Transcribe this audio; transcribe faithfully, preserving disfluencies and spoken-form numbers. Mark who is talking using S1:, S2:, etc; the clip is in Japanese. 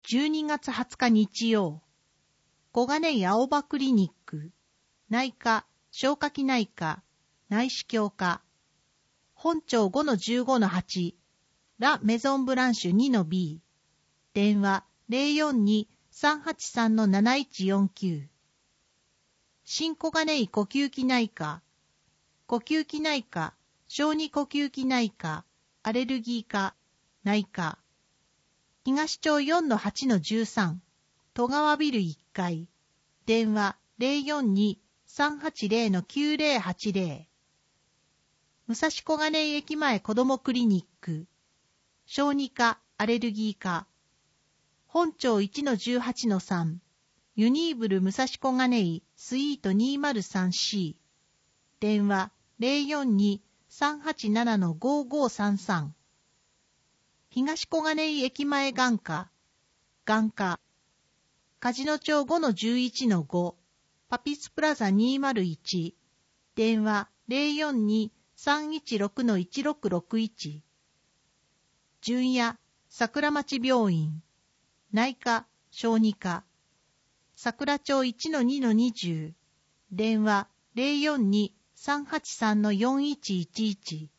S1: じゅうにがつはつか日曜、小金井青葉クリニック、内科、消化器内科、内視鏡科、本庁 ごのじゅうごのはち、ラ・メゾンブランシュ にのビー、電話 ゼロよんに さんはちさん なないちよんきゅう、新小金井呼吸器内科、呼吸器内科、小児呼吸器内科、アレルギー科、内科、東町 よんのはちのじゅうさん、戸川ビルいっかい、電話 ゼロよんに さんはちゼロのきゅうゼロはちゼロ、武蔵小金井駅前子どもクリニック、小児科、アレルギー科、本庁 いちのじゅうはちのさん、ユニーブル武蔵小金井スイート にーまるさんシー、電話 ゼロよんに さんはちななのごごさんさん、東小金井駅前眼科、眼科、梶野町 ごのじゅういちのご、パピスプラザにーまるいち、電話 ゼロよんに さんいちろくのいちろくろくいち、純也桜町病院、内科、小児科、桜町 いちのにのにじゅう、電話 ゼロよんに さんはちさんのよんいちいちいち、